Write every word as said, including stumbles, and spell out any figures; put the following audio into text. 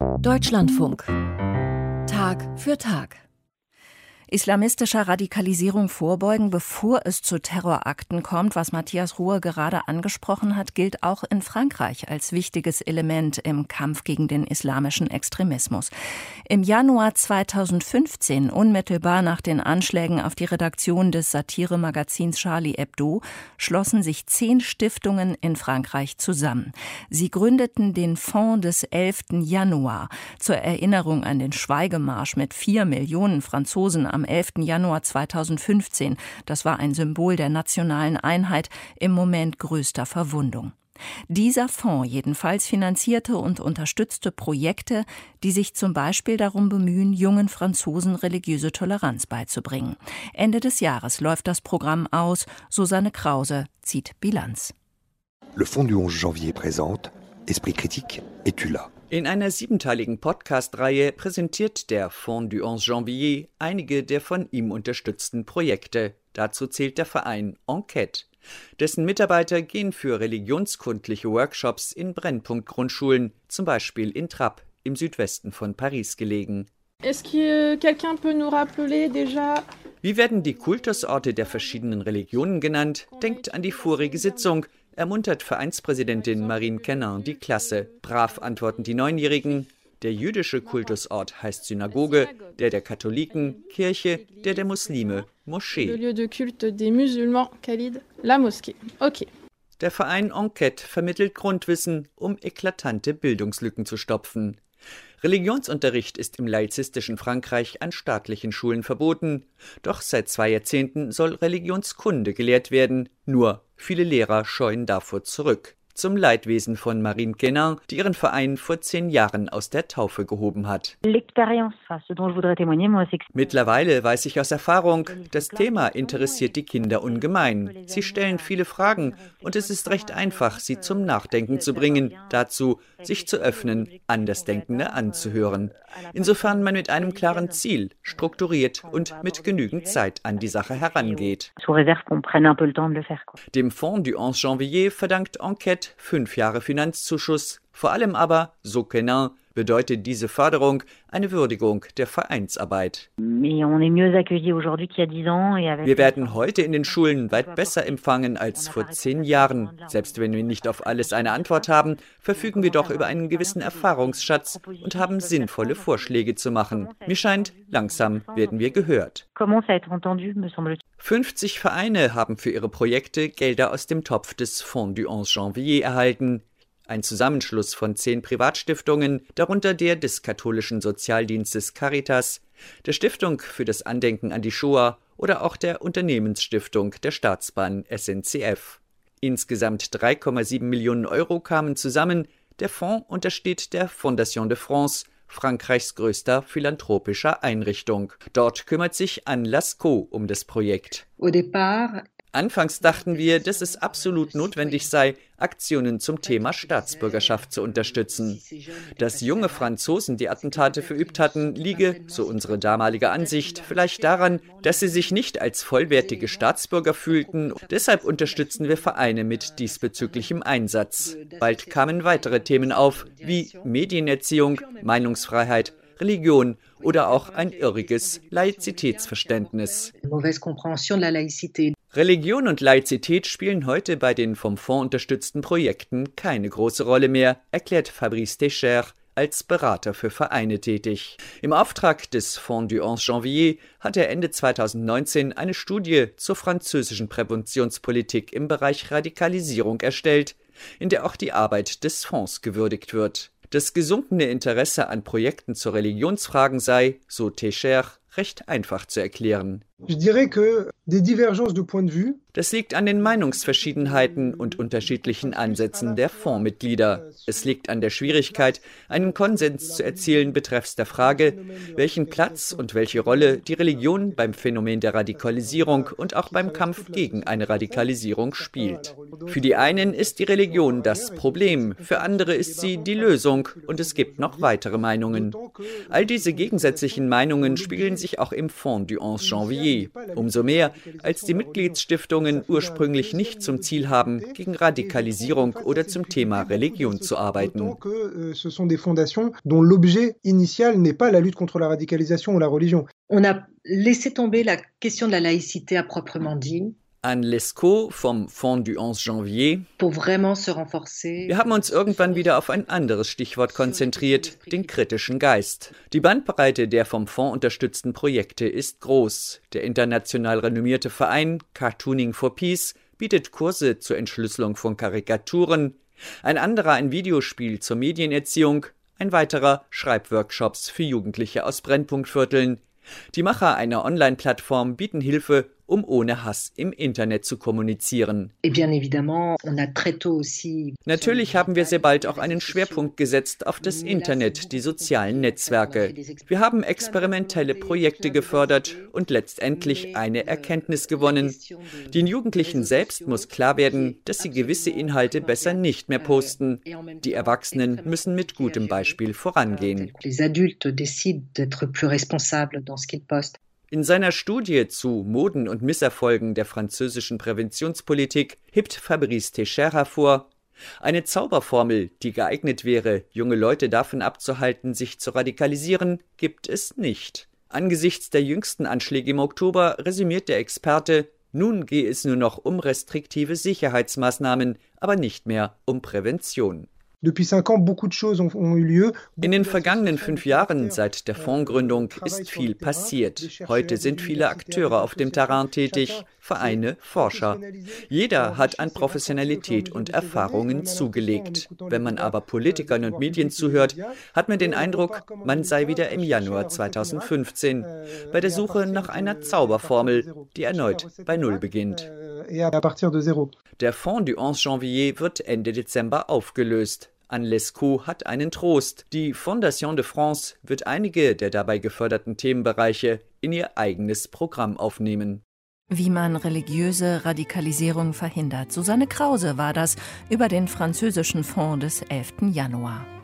Deutschlandfunk. Tag für Tag. Islamistischer Radikalisierung vorbeugen, bevor es zu Terrorakten kommt, was Matthias Rohe gerade angesprochen hat, gilt auch in Frankreich als wichtiges Element im Kampf gegen den islamischen Extremismus. Im Januar zweitausendfünfzehn, unmittelbar nach den Anschlägen auf die Redaktion des Satiremagazins Charlie Hebdo, schlossen sich zehn Stiftungen in Frankreich zusammen. Sie gründeten den Fonds des elften Januar zur Erinnerung an den Schweigemarsch mit vier Millionen Franzosen am elften Januar zweitausendfünfzehn. Das war ein Symbol der nationalen Einheit im Moment größter Verwundung. Dieser Fonds jedenfalls finanzierte und unterstützte Projekte, die sich zum Beispiel darum bemühen, jungen Franzosen religiöse Toleranz beizubringen. Ende des Jahres läuft das Programm aus. Susanne Krause zieht Bilanz. Le Fonds du onze janvier présente Esprit critique et tu l'as. In einer siebenteiligen Podcast-Reihe präsentiert der Fonds du onze janvier einige der von ihm unterstützten Projekte. Dazu zählt der Verein Enquête. Dessen Mitarbeiter gehen für religionskundliche Workshops in Brennpunkt-Grundschulen, zum Beispiel in Trappes, im Südwesten von Paris gelegen. Wie werden die Kultusorte der verschiedenen Religionen genannt? Denkt an die vorige Sitzung. Ermuntert Vereinspräsidentin Marine Kenin die Klasse. Brav antworten die Neunjährigen. Der jüdische Kultusort heißt Synagoge, der der Katholiken Kirche, der der Muslime Moschee. Der Verein Enquête vermittelt Grundwissen, um eklatante Bildungslücken zu stopfen. Religionsunterricht ist im laizistischen Frankreich an staatlichen Schulen verboten. Doch seit zwei Jahrzehnten soll Religionskunde gelehrt werden. Nur viele Lehrer scheuen davor zurück. Zum Leidwesen von Marine Kenin, die ihren Verein vor zehn Jahren aus der Taufe gehoben hat. Mittlerweile weiß ich aus Erfahrung, das Thema interessiert die Kinder ungemein. Sie stellen viele Fragen und es ist recht einfach, sie zum Nachdenken zu bringen, dazu, sich zu öffnen, Andersdenkende anzuhören. Insofern man mit einem klaren Ziel, strukturiert und mit genügend Zeit an die Sache herangeht. Dem Fonds du onze janvier verdankt Enquête fünf Jahre Finanzzuschuss. Vor allem aber, so Kenin, bedeutet diese Förderung eine Würdigung der Vereinsarbeit. Wir werden heute in den Schulen weit besser empfangen als vor zehn Jahren. Selbst wenn wir nicht auf alles eine Antwort haben, verfügen wir doch über einen gewissen Erfahrungsschatz und haben sinnvolle Vorschläge zu machen. Mir scheint, langsam werden wir gehört. fünfzig Vereine haben für ihre Projekte Gelder aus dem Topf des Fonds du onze janvier erhalten. Ein Zusammenschluss von zehn Privatstiftungen, darunter der des katholischen Sozialdienstes Caritas, der Stiftung für das Andenken an die Shoah oder auch der Unternehmensstiftung der Staatsbahn S N C F. Insgesamt drei Komma sieben Millionen Euro kamen zusammen. Der Fonds untersteht der Fondation de France, Frankreichs größter philanthropischer Einrichtung. Dort kümmert sich Anne Lascaux um das Projekt. Anfangs dachten wir, dass es absolut notwendig sei, Aktionen zum Thema Staatsbürgerschaft zu unterstützen. Dass junge Franzosen die Attentate verübt hatten, liege, so unsere damalige Ansicht, vielleicht daran, dass sie sich nicht als vollwertige Staatsbürger fühlten. Deshalb unterstützen wir Vereine mit diesbezüglichem Einsatz. Bald kamen weitere Themen auf, wie Medienerziehung, Meinungsfreiheit, Religion oder auch ein irriges Laizitätsverständnis. Religion und Laizität spielen heute bei den vom Fonds unterstützten Projekten keine große Rolle mehr, erklärt Fabrice Técher, als Berater für Vereine tätig. Im Auftrag des Fonds du onze janvier hat er Ende zweitausendneunzehn eine Studie zur französischen Präventionspolitik im Bereich Radikalisierung erstellt, in der auch die Arbeit des Fonds gewürdigt wird. Das gesunkene Interesse an Projekten zu Religionsfragen sei, so Técher, recht einfach zu erklären. Das liegt an den Meinungsverschiedenheiten und unterschiedlichen Ansätzen der Fondsmitglieder. Es liegt an der Schwierigkeit, einen Konsens zu erzielen betreffs der Frage, welchen Platz und welche Rolle die Religion beim Phänomen der Radikalisierung und auch beim Kampf gegen eine Radikalisierung spielt. Für die einen ist die Religion das Problem, für andere ist sie die Lösung und es gibt noch weitere Meinungen. All diese gegensätzlichen Meinungen spiegeln sich auch im Fonds du onze janvier Janvier. Umso mehr, als die Mitgliedsstiftungen ursprünglich nicht zum Ziel haben, gegen Radikalisierung oder zum Thema Religion zu arbeiten. Ce sont des fondations dont l'objet initial n'est pas la lutte contre la radicalisation ou la religion. On a laissé tomber la question de la laïcité à proprement dit. Anne Lescaut vom Fonds du onze Janvier. Pour vraiment se renforcer. Wir haben uns irgendwann wieder auf ein anderes Stichwort konzentriert, den kritischen Geist. Die Bandbreite der vom Fonds unterstützten Projekte ist groß. Der international renommierte Verein Cartooning for Peace bietet Kurse zur Entschlüsselung von Karikaturen, ein anderer ein Videospiel zur Medienerziehung, ein weiterer Schreibworkshops für Jugendliche aus Brennpunktvierteln. Die Macher einer Online-Plattform bieten Hilfe, um ohne Hass im Internet zu kommunizieren. Natürlich haben wir sehr bald auch einen Schwerpunkt gesetzt auf das Internet, die sozialen Netzwerke. Wir haben experimentelle Projekte gefördert und letztendlich eine Erkenntnis gewonnen. Den Jugendlichen selbst muss klar werden, dass sie gewisse Inhalte besser nicht mehr posten. Die Erwachsenen müssen mit gutem Beispiel vorangehen. In seiner Studie zu Moden und Misserfolgen der französischen Präventionspolitik hebt Fabrice Técher hervor: Eine Zauberformel, die geeignet wäre, junge Leute davon abzuhalten, sich zu radikalisieren, gibt es nicht. Angesichts der jüngsten Anschläge im Oktober resümiert der Experte: Nun gehe es nur noch um restriktive Sicherheitsmaßnahmen, aber nicht mehr um Prävention. In den vergangenen fünf Jahren seit der Fondsgründung ist viel passiert. Heute sind viele Akteure auf dem Terrain tätig, Vereine, Forscher. Jeder hat an Professionalität und Erfahrungen zugelegt. Wenn man aber Politikern und Medien zuhört, hat man den Eindruck, man sei wieder im Januar zweitausendfünfzehn, bei der Suche nach einer Zauberformel, die erneut bei Null beginnt. Der Fonds du onze Janvier wird Ende Dezember aufgelöst. Anne Lescaut hat einen Trost. Die Fondation de France wird einige der dabei geförderten Themenbereiche in ihr eigenes Programm aufnehmen. Wie man religiöse Radikalisierung verhindert. Susanne Krause war das über den französischen Fonds des elften Januar.